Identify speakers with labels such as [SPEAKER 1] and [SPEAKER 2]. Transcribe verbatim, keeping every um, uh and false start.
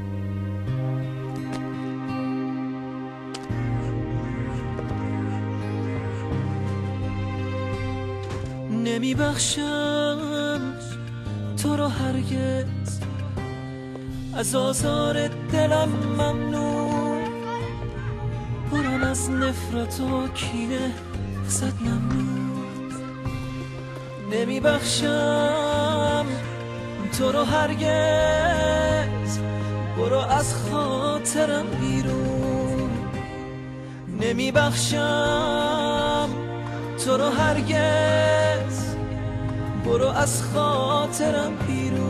[SPEAKER 1] نمیبخشم تو رو هرگز، از آزار دلم ممنون، برم از نفرت و کینه ازت ممنون. نمیبخشم تو رو هرگز، برو از خاطرم بیرون. نمیبخشم تو رو هرگز، برو از خاطرم بیرون.